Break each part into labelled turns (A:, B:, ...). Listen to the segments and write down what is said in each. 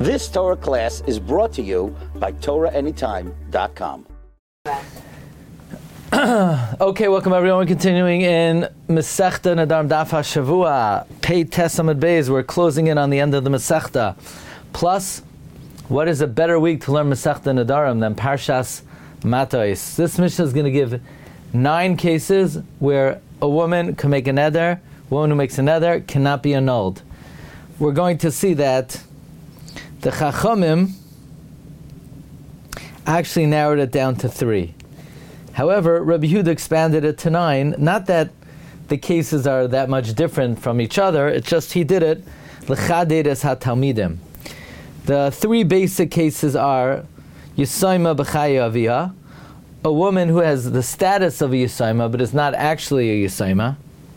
A: This Torah class is brought to you by TorahAnytime.com.
B: Okay, welcome everyone. We're continuing in Masechta Nedarim Daf HaShavua, Pei Tes Amud Beis. We're closing in on the end of the Masechta. Plus, what is a better week to learn Masechta Nedarim than Parshas Matos? This Mishnah is going to give 9 cases where a woman can make a neder. A woman who makes a neder cannot be annulled. We're going to see that the Chachamim actually narrowed it down to 3. However, Rabbi Yehuda expanded it to 9. Not that the cases are that much different from each other, it's just he did it l'chaderes hatalmidim. The 3 basic cases are Yisayma b'chaya aviyah, a woman who has the status of a Yisayma but is not actually a Yisayma.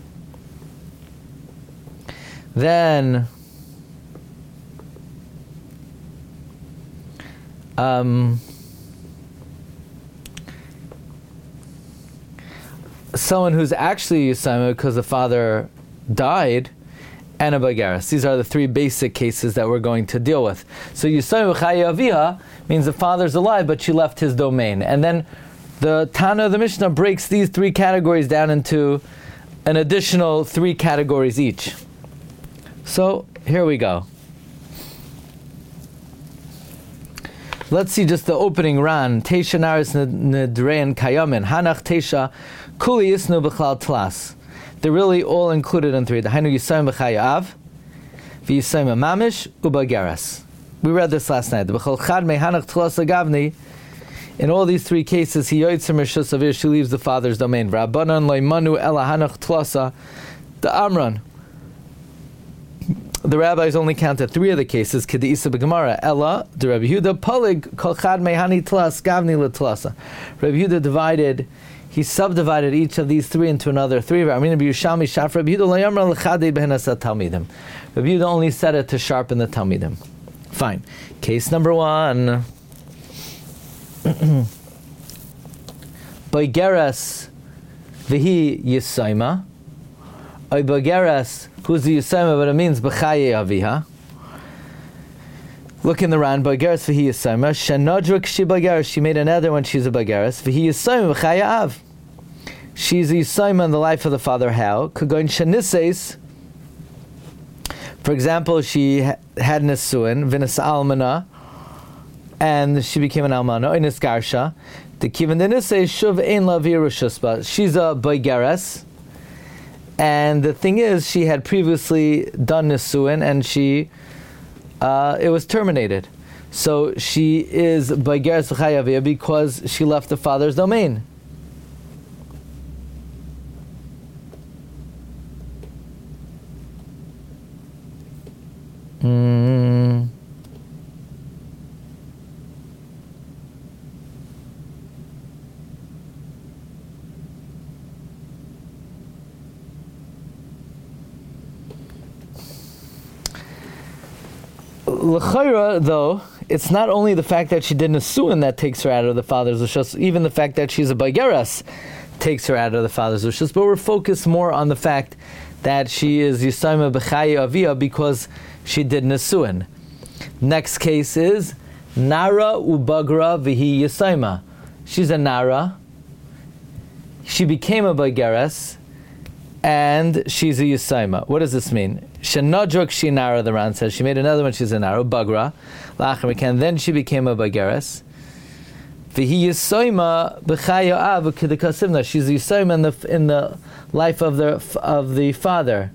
B: Then someone who's actually a Yisayma because the father died, and a Bagaris. These are the 3 basic cases that we're going to deal with. So Yisayma b'chaya aviyah means the father's alive, but she left his domain. And then the Tana of the Mishnah breaks these 3 categories down into an additional 3 categories each. So here we go. Let's see just the opening ran. Teisha naris nedrein kayamin. Hanach teisha kuli yisnu b'chlal tlas. They're really all included in 3. The Hainu Yisayim b'chayav, v'Yisayim mamish, u'bageras. We read this last night. The b'chol chad mehanach tlas agavni. In all these 3 cases, he yoytzer mishus avir, she leaves the father's domain. V'Rabbanan loymanu ela hanach tlasa. The Amran. The rabbis only counted 3 of the cases. K'di isa b'gemara ela. The Rabbi Yehuda polig kol chad mehani tlas gavni l'tlasa. Rabbi Yehuda he subdivided each of these 3 into another 3. Rabbi Yehuda only said it to sharpen the Talmidim. Fine. Case number 1. Baigeres v'hi Yisayma. Baigeres, who's the Yisayma, but it means b'chaye aviha. Look in the Ran. Baigeres v'hi Yisayma. Shenodrik she baigeres. She made another when she's a baigeres. V'hi Yisayma b'chaye av. She's a Yisayma in the life of the father. How? Kagoin shenises. For example, she had nesuin v'nes almana, and she became an almana. Ines garsha. The kivan denise shuv ein la v'yerushusba. She's a baigeres, and the thing is, she had previously done nesuin, and she it was terminated. So she is baigeres v'chayaviyah because she left the father's domain. L'chayra, though, it's not only the fact that she did nesuin that takes her out of the father's rishus, even the fact that she's a baigeres takes her out of the father's rishus, but we're focused more on the fact that she is Yisayma b'chaya aviyah because she did nesuin. Next case is Nara ubagra v'hi Yisayma. She's a Nara. She became a baigeres, and she's a Yisayma. What does this mean? Shenodruk she Nara, the Ran says. She made another one, she's a Nara, bagra. Lachar then she became a baigeres. V'hi Yisayma b'chaya av k'dekasivna. She's a Yisayma in the life of the father.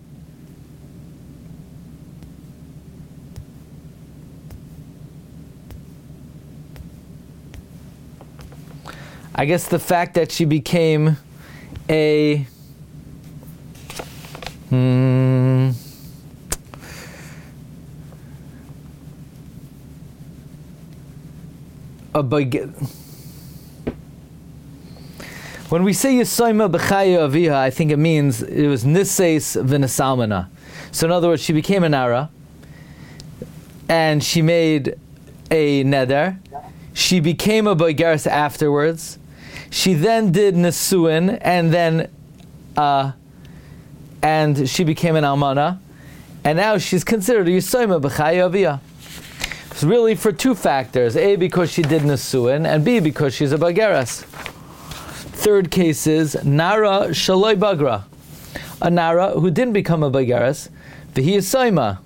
B: I guess the fact that she became a when we say Yisayma b'chaya aviyah, I think it means it was Nises v'nesalmana. So in other words, she became a Nara, and she made a neder. She became a baigeres afterwards. She then did nesuin, and she became an almana, and now she's considered a Yisayma b'chaya aviyah. It's really for two factors. A, because she did Nesuin, and B, because she's a Bageres. Third case is Nara Shaloi Bagra. A Nara who didn't become a Bageres, V'hi Yisaima.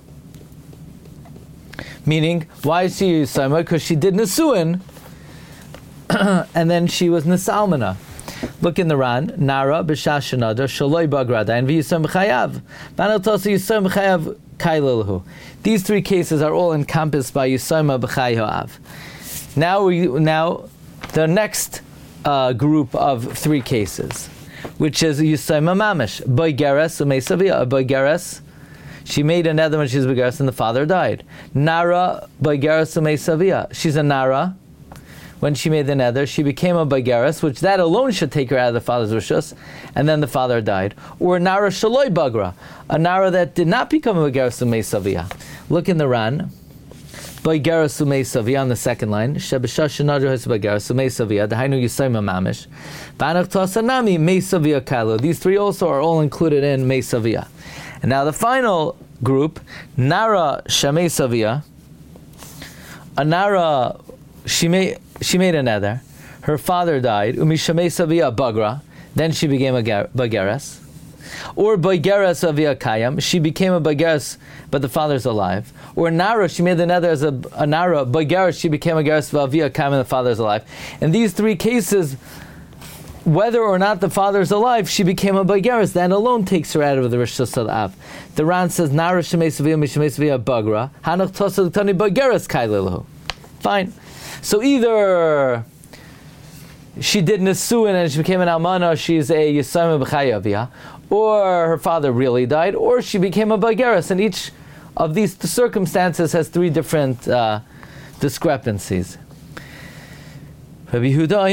B: Meaning, why is she Yisaima? Because she did Nesuin, and then she was Nesalmana. Look in the Ran, Nara b'shash shenadar shaloi bagra dain v'yisam b'chayav. Banal tosa yisam b'chayav kaililhu. These three cases are all encompassed by yisama b'chayav. Now the next group of three cases, which is yisama mamish b'geres u'meisavia. B'geres, she made a nether when she was b'geres and the father died. Nara b'geres u'meisavia. She's a nara. When she made the nether, she became a Bageres, which that alone should take her out of the father's rishus, and then the father died. Or Nara Shaloi Bagra, a Nara that did not become a Bageres Umei Savia. Look in the Ran, Bageres Umei Savia on the second line, Shebeshash Shenadru Hes Bageres Umei Savia, Dahainu Yisayma Mamish, Banach Tosanami Mei Savia Kailo. These three also are all included in Mei Savia. And now the final group, Nara Shemei Savia, a Nara, she made a nether. Her father died. Umishamei Savia Bagra. Then she became a Bageres. Or Bageres Avia Kayam. She became a Bageres, but the father's alive. Or Nara, she made the nether as a Nara. Bageres, she became a Geres Avia Kayam, and the father's alive. In these three cases, whether or not the father's alive, she became a Bageres. That alone takes her out of the Rishus Av. The Ran says Nara Shemei Savia Mishamei Savia Bagra. Hanach Tosa Tani Bageres Kaililahu. Fine. So either she did Nesuin and she became an Almana, she's a Yisayim B'chayavia, or her father really died, or she became a Bageres, and each of these circumstances has three different discrepancies. Rabbi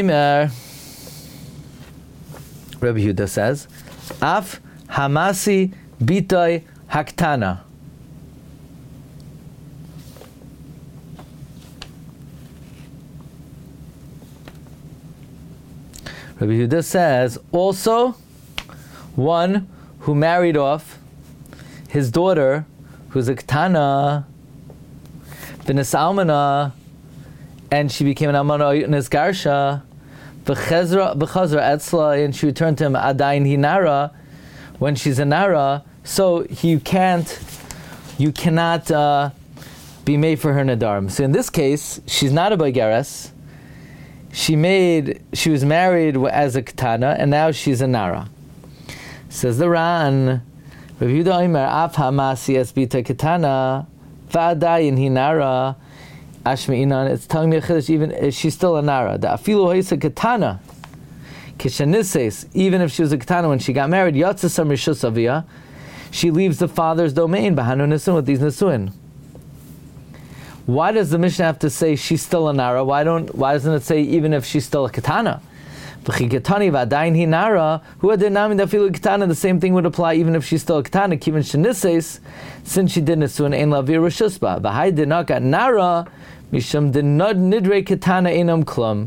B: Yehuda says, Af Hamasi Bitoi Haktana. Rabbi Yehuda says, also, one who married off his daughter, who's a Ketana, V'nes Almana, and she became an Almana Nesgarsha, V'chazra Etzla, and she returned to him, Adayin Hinara, when she's a Nara, so you cannot be made for her Nadarim. So in this case, she's not a Bageres. She was married as a Ketana, and now she's a Nara. Says the Ran, Rabbi Yehuda Omer, Af Hamasi Es Bita Ketana, V'adayin Hi Nara, Ashmi Inan. It's telling me a chiddush, even if she's still a Nara. The Afilu Hoysa Ketana, Kishanises, even if she was a Ketana when she got married, Yatzasam Rishus Avia, she leaves the father's domain, Bahanu Nesuin, with these Nesuin. Why does the Mishnah have to say she's still a Nara? Why doesn't it say even if she's still a Ketana? The same thing would apply even if she's still a Ketana. Kivin Shenises, since she did Nesuin, Ein Lavi Rishusba. V'hai Dinaka Nara, Misham Dinod Nidre Ketana Einam Klum.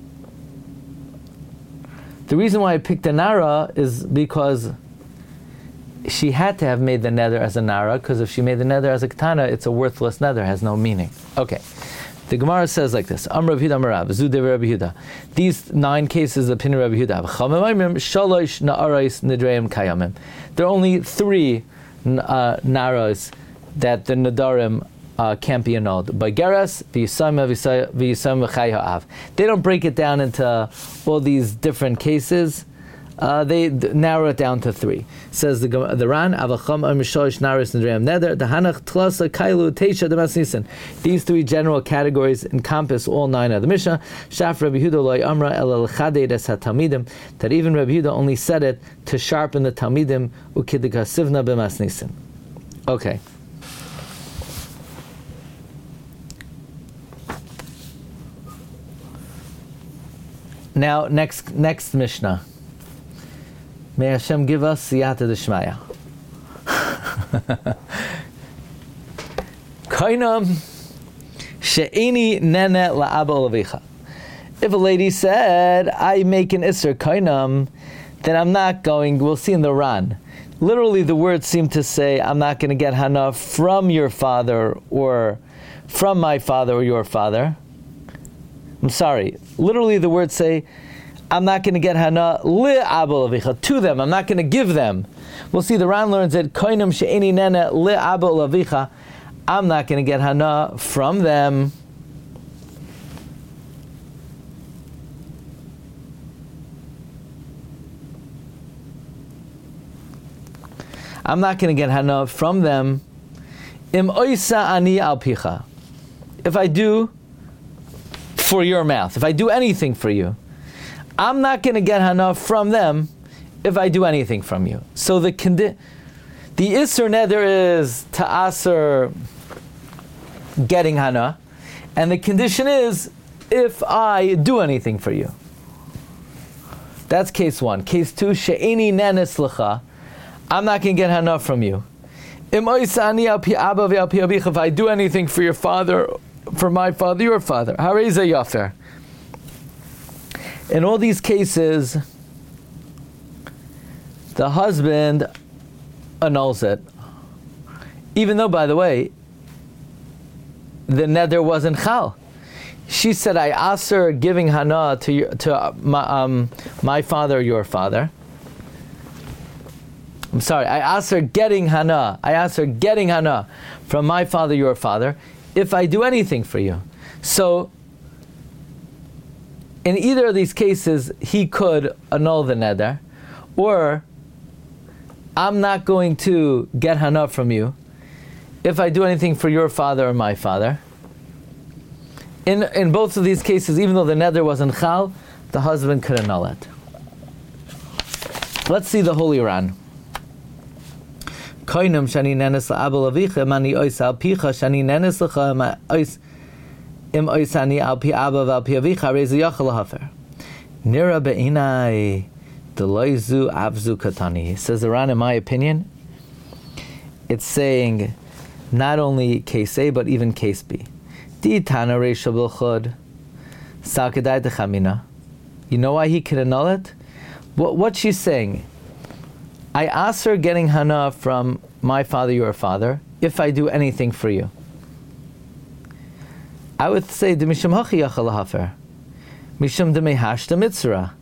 B: The reason why I picked a Nara is because she had to have made the nether as a Nara, because if she made the nether as a Ketana, it's a worthless nether, has no meaning. Okay. The Gemara says like this: Amr Rav Yehuda Marav, Zudev Rabbi Yehuda. These 9 cases of opinion of Rabbi Yehuda. Shalosh na'arais nidreim kayamim. There are only 3 naras that the nadarim can't be annulled. Bageres, v'yisam v'chayha'av. They don't break it down into all these different cases. They narrow it down to 3. Says the Ran, Avacham Amisholish Naris Nadreim Nether, the Hanach Tlasa Kailu Teisha Demasnisan. These 3 general categories encompass all 9 of the Mishnah. Shaf Rabbi Yehuda Loi Amra El Chadei Es HaTalmidim, that even Rabbi Yehuda only said it to sharpen the Talmidim, Ukidika Sivna B'Masnisan. Okay. Now, next Mishnah. May Hashem give us siyata d'shmaya. Kainam she'eni nene la'aba olavecha. If a lady said, I make an isser kainam, then I'm not going, we'll see in the Ran. Literally the words seem to say, I'm not going to get hana from your father or from my father or your father. I'm sorry. Literally, the words say, I'm not going to get hana li abel avicha, to them. I'm not going to give them. We'll see the Ran learns that koinim she'eni nene li abel avicha. I'm not going to get hana from them. I'm not going to get hana from them. Im oisa ani al picha. If I do for your mouth, if I do anything for you, I'm not going to get hana from them if I do anything from you. So the Isser Neder is ta'aser getting hana, and the condition is if I do anything for you. That's case one. Case two, she'eni nenes lecha. I'm not going to get hana from you. If I do anything for your father, for my father, your father. Hareza yafer. In all these cases, the husband annuls it. Even though, by the way, the neder wasn't chal. She said, I asked her giving hana to my father, your father. I'm sorry, I asked her getting hana. I asked her getting hana from my father, your father, if I do anything for you. So, in either of these cases, he could annul the neder, or I'm not going to get hana from you if I do anything for your father or my father. In both of these cases, even though the neder wasn't chal, the husband could annul it. Let's see the Holy Ran. Koinam shani nenes la'abel avicha mani ois al picha shani nenes lecha im oisani al pi abba val pi avicha reza yachal hafer nira be'inai deloizu avzu katani. Says the Ran, in my opinion, it's saying not only case A but even case B. Di tana reisha b'chod sakadai dechamina. You know why he could annul it? What she's saying, I asked her getting hana from my father, your father, if I do anything for you. I would say, de mishum hachi yachal hafer, mishum de mehash de mitzvah.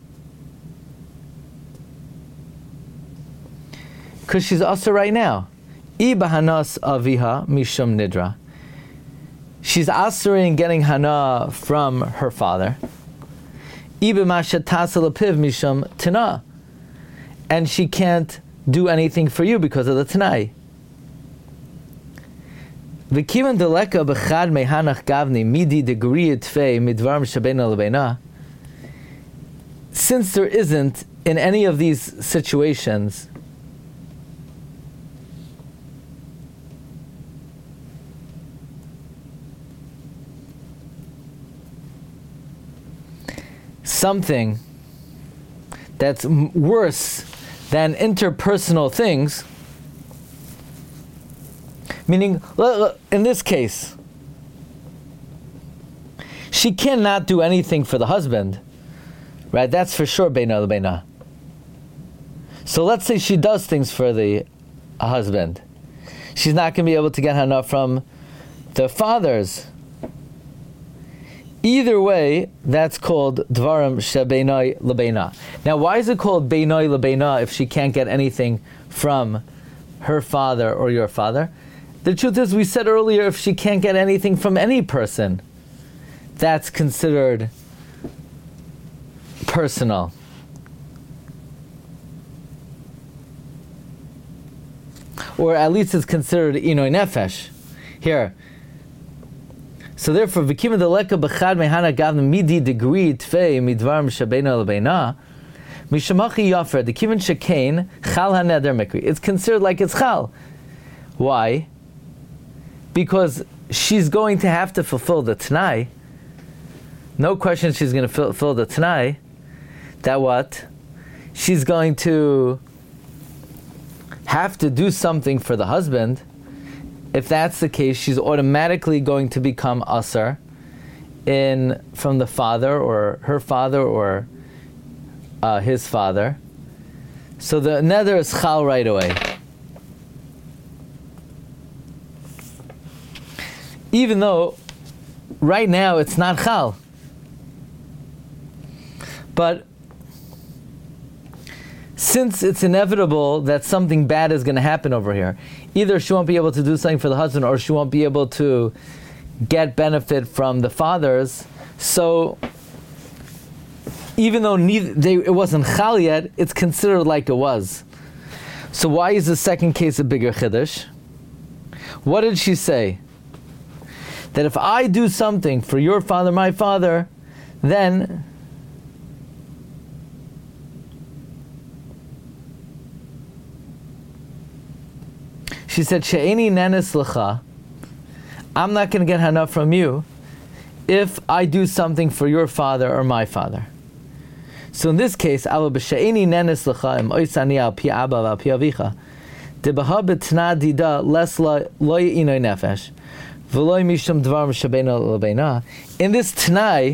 B: Because she's also right now. I bahanas aviha mishum nidra. She's answering getting hana from her father. I b'mashat tasel apiv mishum tina. And she can't do anything for you because of the Tanai. V'kivan deleka b'chad mehanach gavni midi degri tfei midvarim shabena lebeina. Since there isn't in any of these situations something that's worse than interpersonal things, meaning, in this case, she cannot do anything for the husband, right? That's for sure, beina lebeina. So let's say she does things for the husband. She's not going to be able to get hana from the fathers. Either way, that's called dvarim shebeinai lebeina. Now, why is it called beinai lebeina if she can't get anything from her father or your father? The truth is, we said earlier, if she can't get anything from any person, that's considered personal. Or at least it's considered inoi nefesh. Here. So therefore, v'kima deleka b'chad mehana gavna midi degree tfei midvarim shabeina lebeina mishamachi yafer the kivan shekain chal haneder mikri. It's considered like it's chal. Why? Because she's going to have to fulfill the Tanai. No question she's going to fulfill the Tanai. That what? She's going to have to do something for the husband. If that's the case, she's automatically going to become asar from the father or her father or his father. So the neder is chal right away. even though right now it's not chal. But since it's inevitable that something bad is going to happen over here, either she won't be able to do something for the husband or she won't be able to get benefit from the fathers. So even though it wasn't chal yet, it's considered like it was. So why is the second case a bigger chiddush? What did she say? That if I do something for your father, my father, then she said, She'eni nenes lecha, I'm not going to get hana from you if I do something for your father or my father. So in this case, Ava b'she'eni nenes lecha im oisani al pi abba al pi avicha debaha b'tna dida les lo ye'inoi nefesh v'lo mishum dvar m'shabeina l'beina. In this t'nai,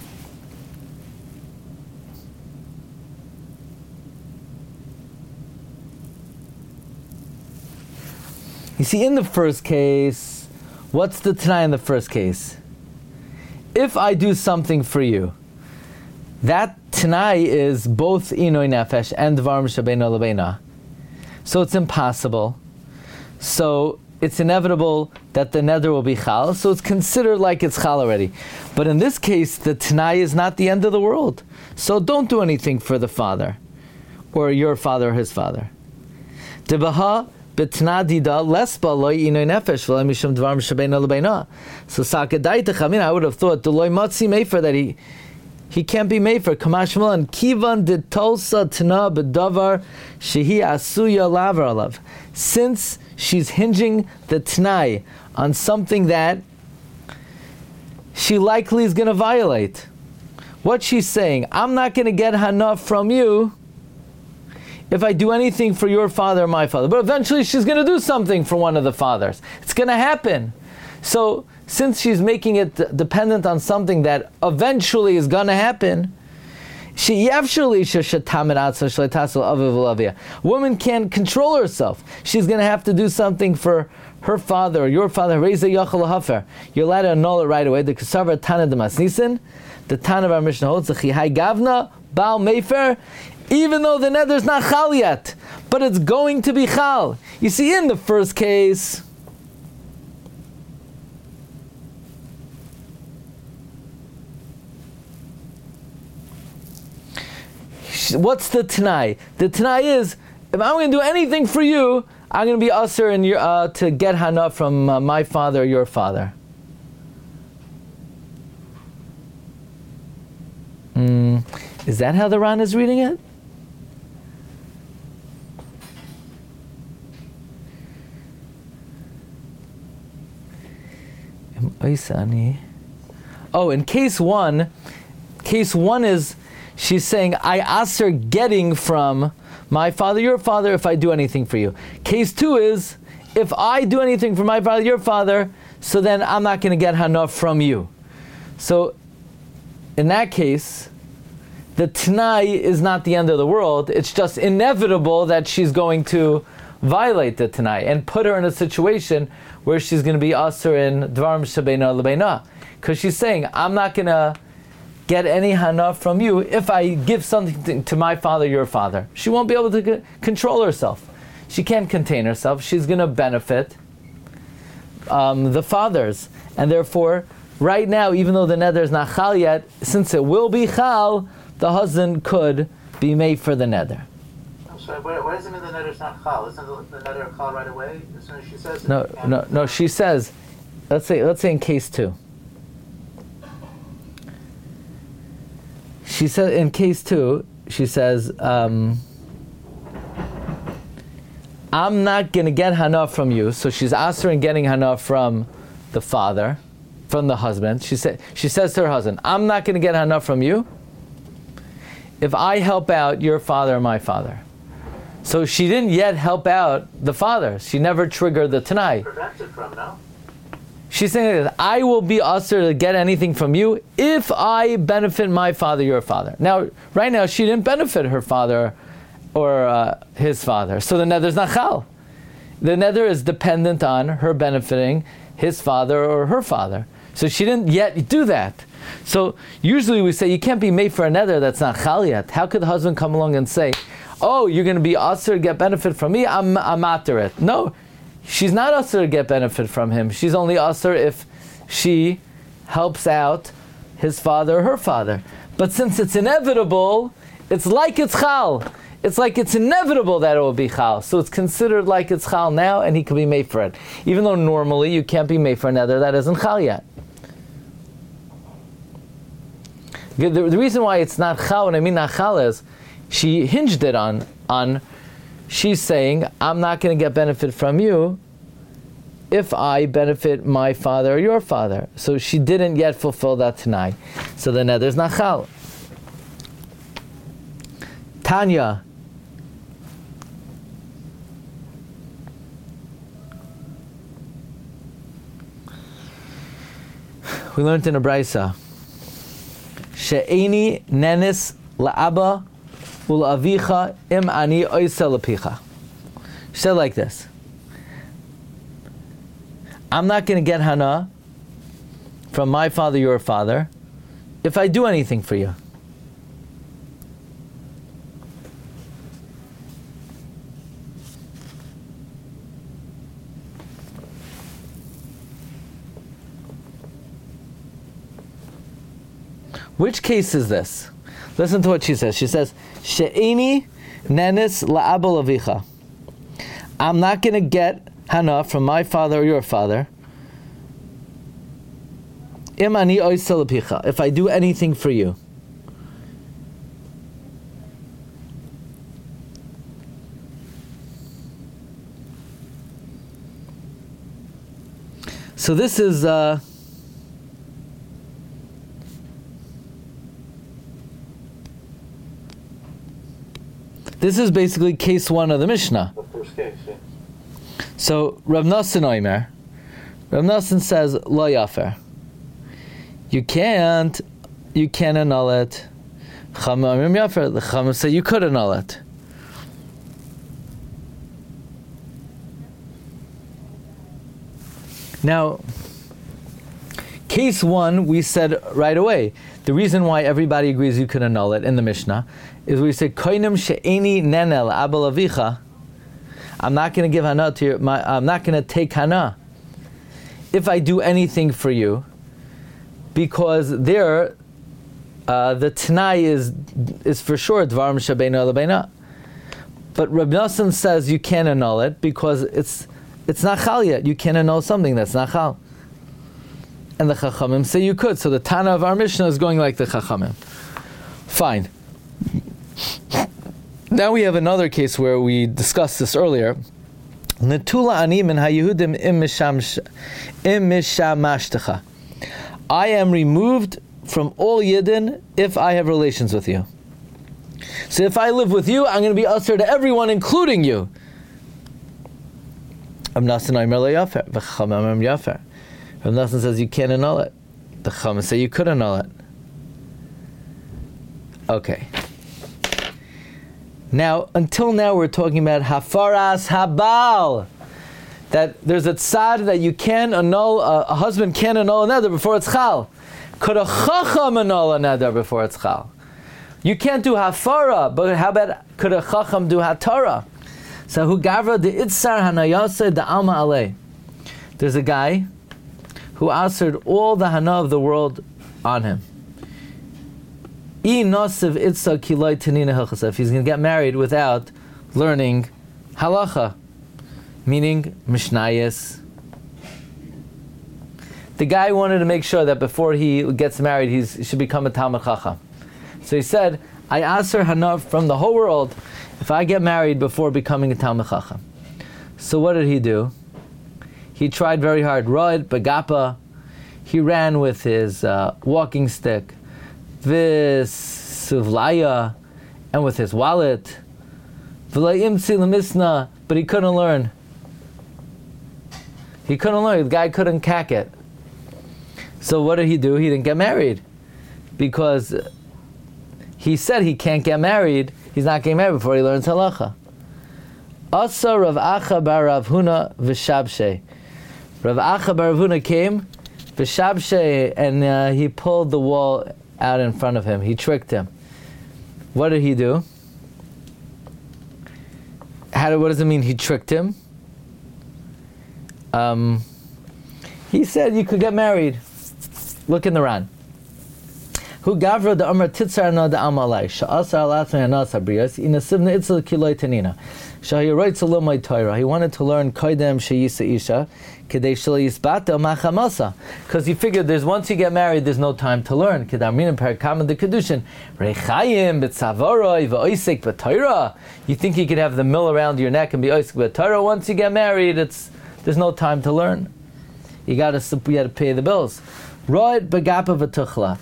B: you see, in the first case, what's the t'nai in the first case? If I do something for you, that t'nai is both inoi nefesh and dvar m'shabeina l'beina. So it's impossible. So it's inevitable that the neder will be chal. So it's considered like it's chal already. But in this case, the t'nai is not the end of the world. So don't do anything for the father, or your father or his father. Debaha b'tna dida lesba loy inoi nefesh v'lo mishum dvar m'shabeina l'beina. So sakadaitach, I would have thought the loy matzi mefer, that he can't be made for Kamash Malan. Kivan de Tulsa Tana Bedavar Shehi Asuya Lavar Alav. Since she's hinging the Tnai on something that she likely is going to violate. What she's saying, I'm not going to get Hana from you if I do anything for your father or my father. But eventually she's going to do something for one of the fathers. It's going to happen. So since she's making it dependent on something that eventually is going to happen, woman can't control herself. She's going to have to do something for her father or your father. You're allowed to annul it right away. The Kesava Tana de Masnisin, the Tana of our Mishnah holds, the Chihai Gavna, Baal Mefer, even though the nether is not chal yet, but it's going to be chal. You see, in the first case, what's the t'nai? The t'nai is, if I'm going to do anything for you, I'm going to be usher in your, to get hana from my father or your father. Is that how the Ran is reading it? Oh, in case one is, she's saying, I ask her getting from my father, your father, if I do anything for you. Case 2 is, if I do anything for my father, your father, so then I'm not going to get hana from you. So, in that case, the t'nai is not the end of the world. It's just inevitable that she's going to violate the t'nai and put her in a situation where she's going to be asur in dvar m'shabeina l'beina. Because she's saying, I'm not going to get any hana from you if I give something to my father, your father. She won't be able to control herself. She can't contain herself. She's going to benefit the fathers. And therefore, right now, even though the neder is not chal yet, since it will be chal, the husband could be made for the neder.
C: I'm sorry, why does it mean the neder is not chal? Isn't the neder chal right away as soon as she says it?
B: No. She says, let's say in case 2. She said in case 2, she says, I'm not going to get hana from you. So she's answering getting hana from the father, from the husband. She says to her husband, I'm not going to get hana from you if I help out your father or my father. So she didn't yet help out the father. She never triggered the t'nai.
C: Prevented from, no?
B: She's saying that I will be usher to get anything from you if I benefit my father, your father. Now, right now, she didn't benefit her father or his father. So the nether is not chal. The nether is dependent on her benefiting his father or her father. So she didn't yet do that. So usually we say you can't be made for a neder that's not chal yet. How could the husband come along and say, oh, you're going to be usher to get benefit from me, I'm matter it. No, she's not usher to get benefit from him. She's only usher if she helps out his father or her father. But since it's inevitable, it's like it's chal. It's like it's inevitable that it will be chal. So it's considered like it's chal now, and he can be made for it. Even though normally you can't be made for another that isn't chal yet. The reason why it's not chal, and I mean not chal, is she hinged it on she's saying, I'm not going to get benefit from you if I benefit my father or your father. So she didn't yet fulfill that tonight. So the neder's not chal. Tanya. We learned in a brayso, she'eni nenis la'aba ul'avicha im ani oisel lepicha. She said like this: I'm not going to get hana from my father, your father, if I do anything for you. Which case is this? Listen to what she says. She says, she'eni nenis la'aba lavicha. I'm not going to get hana from my father or your father. Im ani oisel lepicha. If I do anything for you. So this is this is basically case one of the Mishnah.
C: The first case, yeah.
B: So Rav Nosson Omer, Rav Nosson says lo yafer. You can't annul it. Chachamim yafer. The Chachamim say you could annul it. Now, case one, we said right away. The reason why everybody agrees you can annul it in the Mishnah is we say koinim she'eni nenel abel avicha. I'm not going to give hana to you. I'm not going to take hana if I do anything for you, because there the Tanai is for sure dvarim shebeinu lebeina. But Reb Nosson says you can't annul it because it's not chal yet. You can't annul something that's not chal. And the Chachamim say you could. So the Tana of our Mishnah is going like the Chachamim. Fine. Now we have another case where we discussed this earlier. Netula ani min haYehudim im mishamashtacha. I am removed from all Yidden if I have relations with you. So if I live with you, I'm going to be usher to everyone, including you. Rav Nosson Omer lo yafer, v'Chachamim Omer yafer. Rav Nosson says you can't annul it. The Chachamim say you could annul it. Okay. Now, until now, we're talking about hafaras habal. That there's a tzad that you can annul, a husband can annul a neder before it's chal. Could a chacham annul a neder before it's chal? You can't do hafara, but how about could a chacham do hatara? So hu gavra de itzar hanayase de alma alei. There's a guy who answered all the hana of the world on him. If he's going to get married without learning halacha, meaning mishnayos. The guy wanted to make sure that before he gets married, he should become a Talmid Chacham. So he said, I ask her hana from the whole world if I get married before becoming a Talmid Chacham. So what did he do? He tried very hard. Roed Bagapa. He ran with his walking stick. Suvlaya, and with his wallet, but he couldn't learn. He couldn't learn. The guy couldn't cack it. So what did he do? He didn't get married because he said he can't get married. He's not getting married before he learns halacha. Asa Rav Acha bar Rav Huna v'Shabshei. Rav Acha bar Rav Huna came, v'shabshei, and he pulled the wall out in front of him. He tricked him. What did he do? What does it mean he tricked him? He said you could get married. Look in the Ran. Who gavra the Amar Titzar no the Amalai Sha'asar Alatme Anas Abrias in a Sivna Itzel Kiloi Tanina. Shahi writes a Lomai Torah. He wanted to learn Kaidem Sheyisa Isha Kedei Shal Yisbata Machamasa, because he figured once you get married, there's no time to learn. Kedarmin Parakam the Kedushin Rechayim B'Tzavoroi V'Oisek B'Torah. You think you could have the mill around your neck and be Oisek B'Torah? Once you get married, there's no time to learn. You got to pay the bills. Rod Begapa V'Tuchla.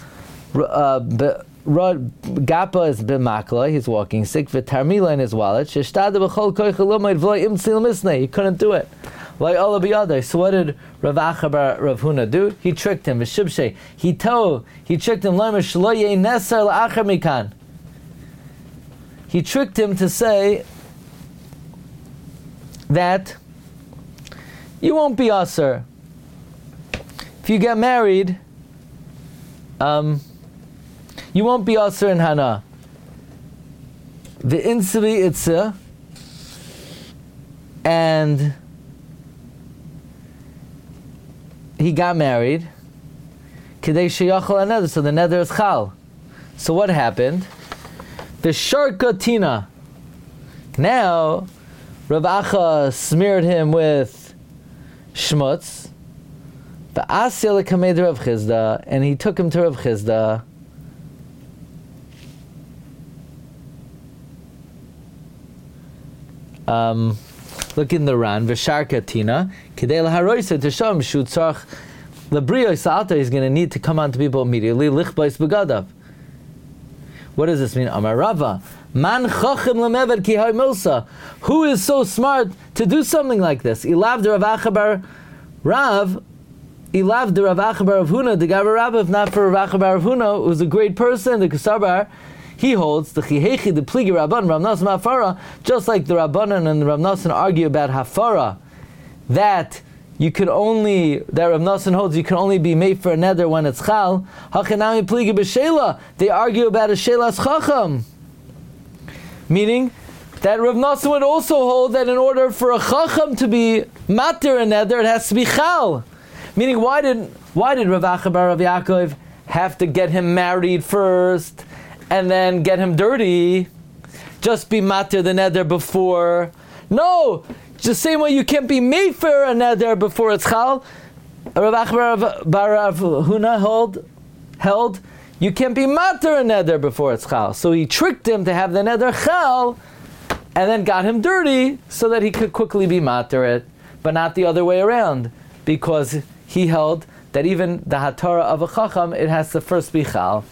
B: Gapa is b'makla, he's walking sick. V'tarmila in his wallet. Sheshtada b'chol koich l'moed v'lo imtzil misnei. He couldn't do it. Like all of the others. So what did Rav Acha bar Rav Huna do? He tricked him. V'shibshei. He tricked him. L'mer shlo yei neser l'achar mikan. He tricked him to say that you won't be aser. If you get married, you won't be aser in Hana. The insibi itza, and he got married. Kedei sheyachol another, so the nether is chal. So what happened? The sharka tina. Now, Rav Acha smeared him with shmutz. The asya lekamed Rav Chizda, and he took him to Rav Chizda. Look in the Ran, V'sharka tina, Kedei laharoisa to show him shutzarch lebriyo sa'ata, he's going to need to come on to people immediately, lichbais begadav. What does this mean? Amar Rava, man chachim lemeved ki hay milsa. Who is so smart to do something like this? Ilav de Rav Acha bar Rav, Ilav de Rav Acha bar Rav Huna, the Gavar Rav, if not for Rav Acha bar Rav Huna, who's a great person, the Kesabar, he holds the chihechi, the pligi Rabban, Rav Nosson Hafara, just like the Rabbanan and the Rav Nosson argue about Hafara, that Rav Nosson holds you can only be made for a neder when it's chal. Hachanami pligi b'shela, they argue about a shelas chacham, meaning that Rav Nosson would also hold that in order for a chacham to be matir a neder, it has to be chal. Meaning, why did Rav Acha bar Rav Yaakov have to get him married first and then get him dirty? Just be matir the neder before? No, it's the same way you can't be made for a neder before it's chal. Rav Acha bar Rav Huna held you can't be matir a neder before it's chal. So he tricked him to have the neder chal, and then got him dirty so that he could quickly be matir it, but not the other way around, because he held that even the hatara of a chacham, it has to first be chal.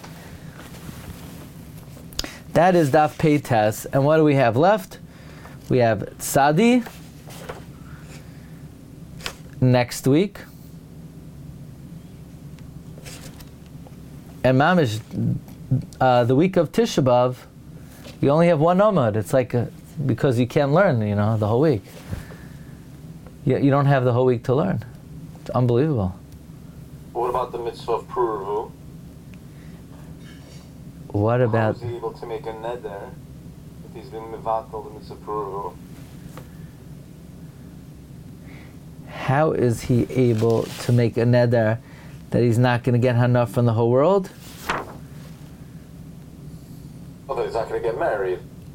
B: That is daf pei tes. And what do we have left? We have tzadi next week. And mamish, the week of Tisha B'Av, you only have one Amud. It's like because you can't learn, the whole week. You don't have the whole week to learn. It's unbelievable.
D: What about the mitzvah of Puruvu?
B: What about?
D: How is he able to make a neder if he's been mevatel the mitzvah of Puruvu?
B: How is he able to make a neder that he's not going to get hana from the whole world?
D: Well, that he's not going to get married.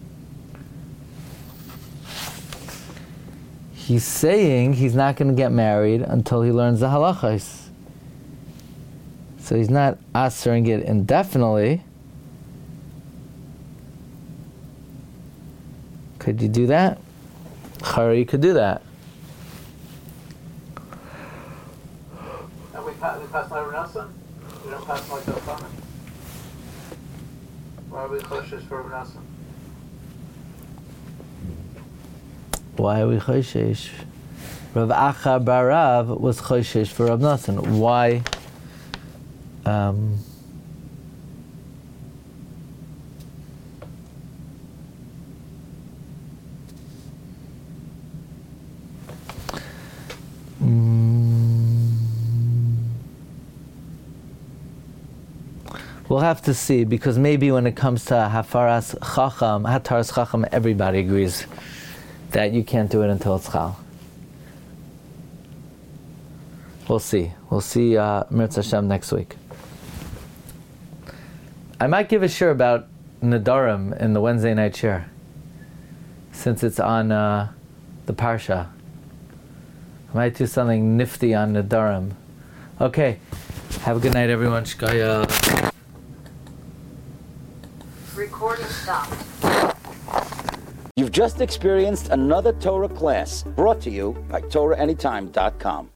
B: He's saying he's not going to get married until he learns the halachos. So he's not answering it indefinitely. Could you do that? Chari could do that.
C: And we pass by Rav Nosson? We don't pass like that comment? Why are we choshesh for Rav Nosson?
B: Why are we choshesh? Rav Acha bar Rav was choshesh for Rav Nosson. Why? We'll have to see, because maybe when it comes to Hataras Chacham, everybody agrees that you can't do it until it's Chal. We'll see. We'll see Mirz Hashem next week. I might give a shir about Nadarim in the Wednesday night shir, since it's on the Parsha. I might do something nifty on Nadarim. Okay. Have a good night, everyone. Shkaya.
E: Recording stopped.
A: You've just experienced another Torah class brought to you by TorahAnytime.com.